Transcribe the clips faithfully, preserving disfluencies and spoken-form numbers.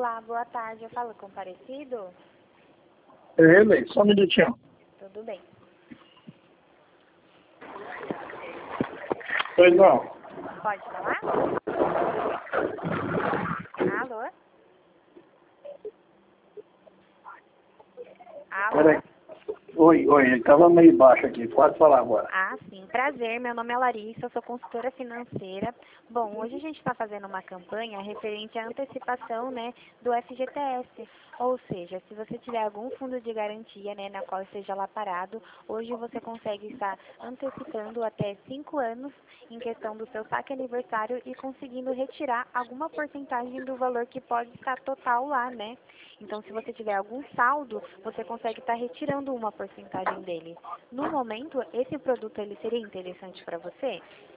Olá, boa tarde. Eu falo com o Parecido? É ele, só um minutinho. Tudo bem. Pois não. Pode falar? Alô? Alô? Peraí. Oi, oi, ele estava meio baixo aqui. Pode falar agora. Ah, sim. Prazer. Meu nome é Larissa, eu sou consultora financeira. Bom, hoje a gente está fazendo uma campanha referente à antecipação, né, do F G T S. Ou seja, se você tiver algum fundo de garantia, né, na qual esteja lá parado, hoje você consegue estar antecipando até cinco anos em questão do seu saque aniversário e conseguindo retirar alguma porcentagem do valor que pode estar total lá, né? Então, se você tiver algum saldo, você consegue estar retirando uma porcentagem dele. No momento, esse produto ele seria interessante para você?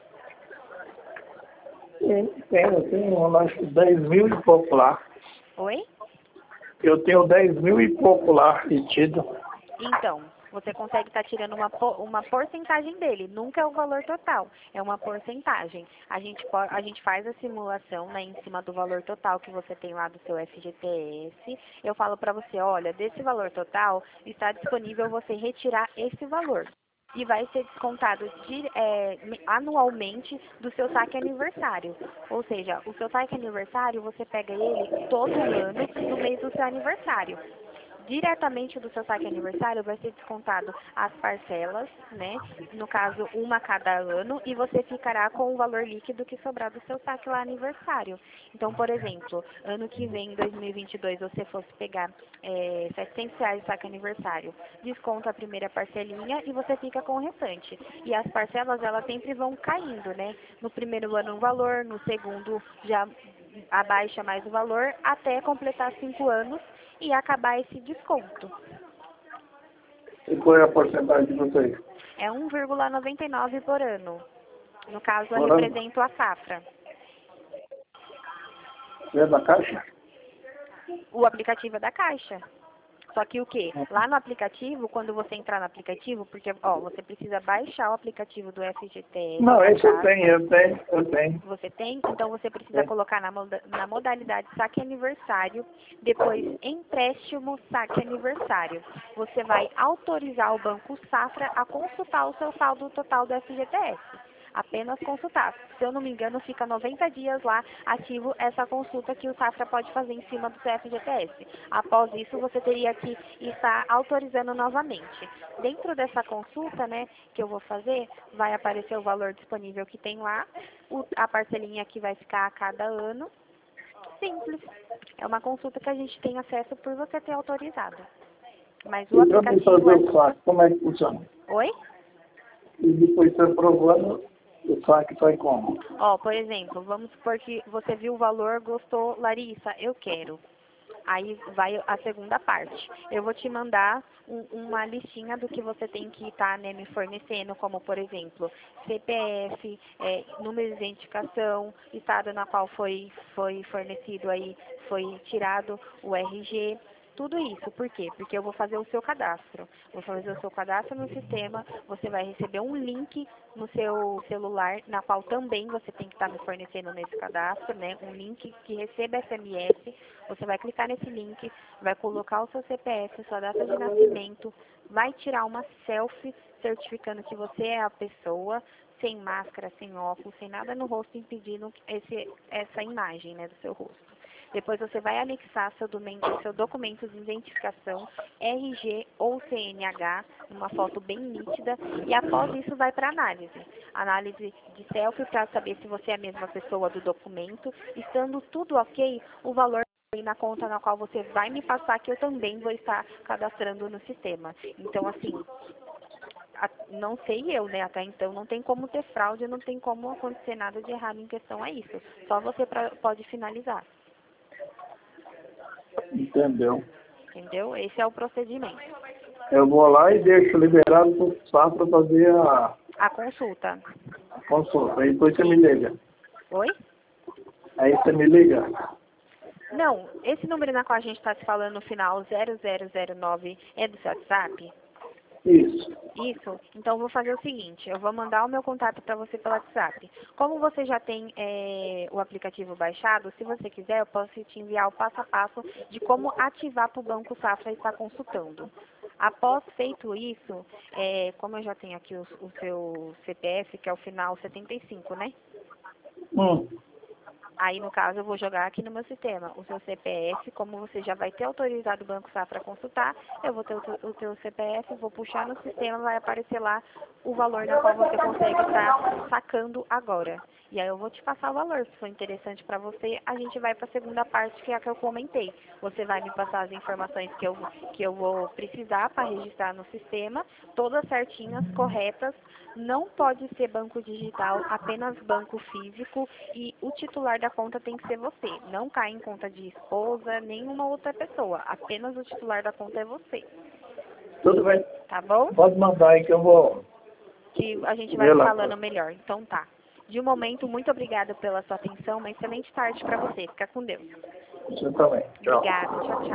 Tem, tem, eu tenho acho que dez mil e pouco lá. Oi? Eu tenho dez mil e pouco lá retido. Então, você consegue estar tirando uma, po- uma porcentagem dele, nunca é o valor total, é uma porcentagem. A gente, po- a gente faz a simulação, né, em cima do valor total que você tem lá do seu F G T S. Eu falo para você, olha, desse valor total está disponível você retirar esse valor. E vai ser descontado de, é, me- anualmente do seu saque aniversário. Ou seja, o seu saque aniversário, você pega ele todo ano no mês do seu aniversário. Diretamente do seu saque aniversário vai ser descontado as parcelas, né? No caso, uma a cada ano, e você ficará com o valor líquido que sobrar do seu saque lá aniversário. Então, por exemplo, ano que vem, em dois mil e vinte e dois, você fosse pegar é, setecentos reais de saque aniversário, desconta a primeira parcelinha e você fica com o restante. E as parcelas, elas sempre vão caindo, né? No primeiro ano um valor, no segundo já abaixa mais o valor, até completar cinco anos e acabar esse desconto. E qual é a porcentagem de vocês? É um vírgula noventa e nove por ano. No caso, eu Por ano? represento a safra. Você é da Caixa? O aplicativo é da Caixa. Só que o quê? Lá no aplicativo, quando você entrar no aplicativo, porque, ó, você precisa baixar o aplicativo do F G T S. Não, esse eu baixar. tenho, eu tenho, eu tenho. Você tem? Então você precisa É. colocar na, moda- na modalidade saque aniversário, depois empréstimo saque aniversário. Você vai autorizar o Banco Safra a consultar o seu saldo total do F G T S. Apenas consultar. Se eu não me engano, fica noventa dias lá ativo essa consulta que o Safra pode fazer em cima do seu F G T S. Após isso, você teria que estar autorizando novamente. Dentro dessa consulta, né, que eu vou fazer, vai aparecer o valor disponível que tem lá, o- a parcelinha que vai ficar a cada ano. Simples. É uma consulta que a gente tem acesso por você ter autorizado. Mas o E para mim aplicativo fazer é... o saque, como é que funciona? Oi? E depois você aprovando, o saque sai como? Ó, por exemplo, vamos supor que você viu o valor, gostou, Larissa, eu quero. Aí vai a segunda parte. Eu vou te mandar um- uma listinha do que você tem que estar, né, me fornecendo, como por exemplo, C P F, é, número de identificação, estado na qual foi, foi fornecido aí, foi tirado o R G. Tudo isso, por quê? Porque eu vou fazer o seu cadastro. Vou fazer o seu cadastro no sistema, você vai receber um link no seu celular, na qual também você tem que estar me fornecendo nesse cadastro, né? Um link que receba S M S. Você vai clicar nesse link, vai colocar o seu C P F, sua data de nascimento, vai tirar uma selfie certificando que você é a pessoa, sem máscara, sem óculos, sem nada no rosto impedindo esse, essa imagem, né, do seu rosto. Depois você vai anexar seu, documento, seu documento de identificação, R G ou C N H, uma foto bem nítida, e após isso vai para análise. Análise de selfie para saber se você é a mesma pessoa do documento. Estando tudo ok, o valor aí na conta na qual você vai me passar, que eu também vou estar cadastrando no sistema. Então, assim, a- não sei eu, né? Até então não tem como ter fraude, não tem como acontecer nada de errado em questão a isso. Só você pra, pode finalizar. Entendeu? Entendeu? Esse é o procedimento. Eu vou lá e deixo liberado para o SAF para fazer a, A consulta. a consulta. Aí depois você me liga. Oi? Aí você me liga. Não, esse número na qual a gente está se falando no final, zero zero zero nove, é do seu WhatsApp? Isso. Isso? Então eu vou fazer o seguinte, eu vou mandar o meu contato para você pelo WhatsApp. Como você já tem é, o aplicativo baixado, se você quiser, eu posso te enviar o passo a passo de como ativar para o Banco Safra estar consultando. Após feito isso, é, como eu já tenho aqui o, o seu C P F, que é o final setenta e cinco, né? Hum. Aí, no caso, eu vou jogar aqui no meu sistema o seu C P F, como você já vai ter autorizado o Banco Safra a consultar, eu vou ter o, teu- o teu C P F, vou puxar no sistema, vai aparecer lá o valor na qual você consegue estar sacando agora. E aí eu vou te passar o valor. Se for interessante para você, a gente vai para a segunda parte, que é a que eu comentei. Você vai me passar as informações que eu, que eu vou precisar para registrar no sistema, todas certinhas, corretas. Não pode ser banco digital, apenas banco físico, e o titular da conta tem que ser você. Não cai em conta de esposa, nenhuma outra pessoa. Apenas o titular da conta é você. Tudo bem. Tá bom? Pode mandar aí que eu vou Que a gente vai ver lá. falando melhor. Então tá. De um momento, muito obrigada pela sua atenção. Uma excelente tarde para você. Fica com Deus. Você também. Tchau. Obrigada. Tchau, tchau.